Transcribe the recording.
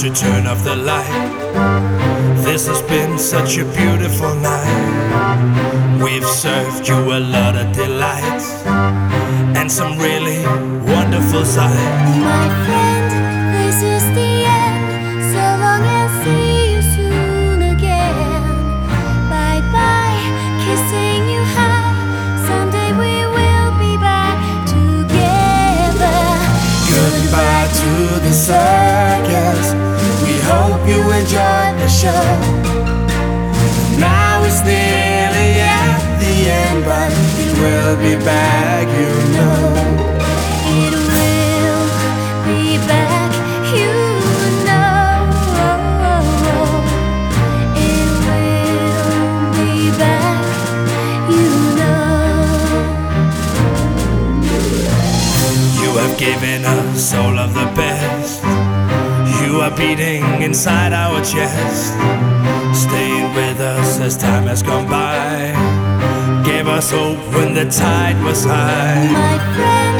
to turn off the light. This has been such a beautiful night. We've served you a lot of delights and some really wonderful sights. My friend, this is the end. So long and see you soon again. Bye bye, kissing you high. Someday we will be back together. Goodbye to the circus. We hope you enjoyed the show. Now it's nearly at the end, but it will be back, you know. It will be back, you know. It will be back, you know. You have given us all of the best. You are beating inside our chest, staying with us as time has gone by. Gave us hope when the tide was high. My friend,